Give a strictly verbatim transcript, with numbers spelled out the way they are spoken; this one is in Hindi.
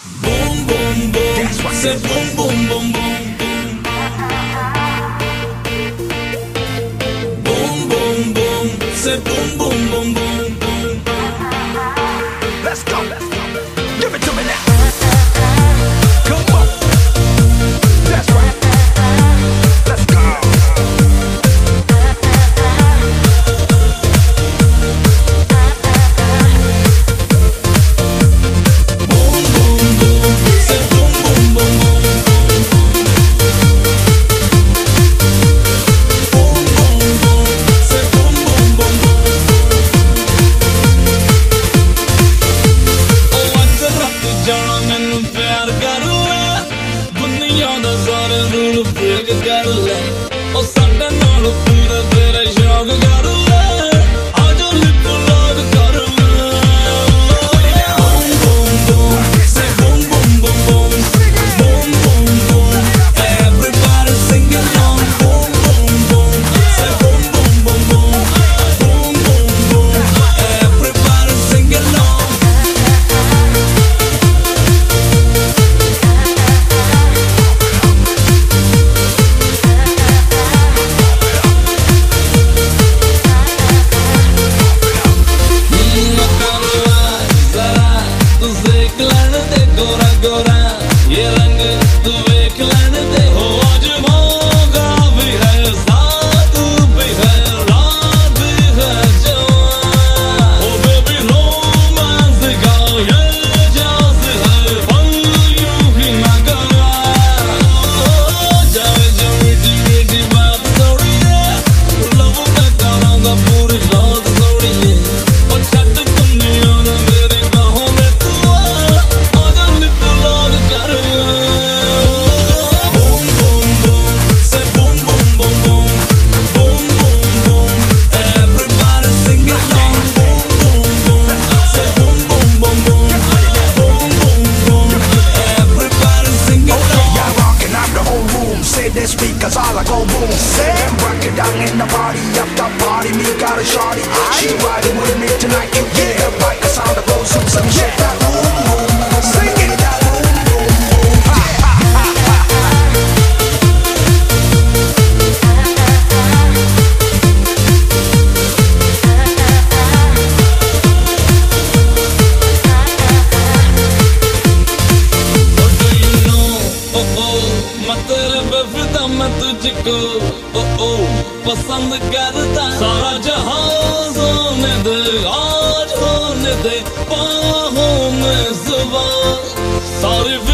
Boom, boom, boom. That's what I said. Boom, boom, boom, boom. Boom, boom, boom. Say boom, boom, boom, boom, boom. Let's go. Let's go. Give it to me now. Come on. That's right. Let's go. Boom, boom, boom. Say boom, boom, boom, boom. Boom, boom, boom. Say boom, boom, boom, boom. Oh, ਅੱਜ ਰਾਤ ਜਾਣਾ ਮੈਨੂੰ ਪਿਆਰ ਕਰ ਲੈ, ਦੁਨੀਆ ਦਾ ਸਾਰੇ ਰੂਲ ਬ੍ਰੇਕ ਕਰ ਲੈ, ਉਹ ਸਾਡੇ ਨਾਲ ਪੂਰਾ ਤੇਰਾ ਸ਼ੌਕ ਕਰ ਲੈ, ਆਜੋ ਲਿਪ ਲਾਗ ਕਰ ਲੈ. Boom, boom, boom, say boom, boom, boom, boom, boom, boom, boom, everybody sing along. Boom, boom, boom, say boom, boom, boom, boom, boom, boom, boom, everybody sing along. ये रंग तू देख लेने दे, हो आज मौका भी है, साथ भी है, रात भी है जवान. Oh baby रोमांस का ये जास है, पल यूं ही ना गवा. जाए जो मीठी मीठी बात छोड़िए, लव का करांगा पूरी रात छोड़िए, और छट दुनिया ने मेरी बाहों में तू आ, आजा लिप लाग कर. Boom, boom, boom, say boom, boom, boom, boom, boom, boom, boom, everybody sing along. Boom, boom, boom, say boom, boom, boom, boom, boom, boom, boom, everybody sing along. Yeah, rocking out the whole room. Say the speakers all I go boom. Say, rock it down in the party, up the party, me got a shorty. She riding with me tonight. You get her bike, the sound of goes some some shit. That boom, boom, boom, sing it. That boom, boom, boom. Ha, ha, ha, ha. What do you know? Oh oh, मैं तेरे पे फिदा, मैं तुझको oh oh पसंद करता. सारा जहां होने दे, आज होने दे बाहों में जुबान, सारी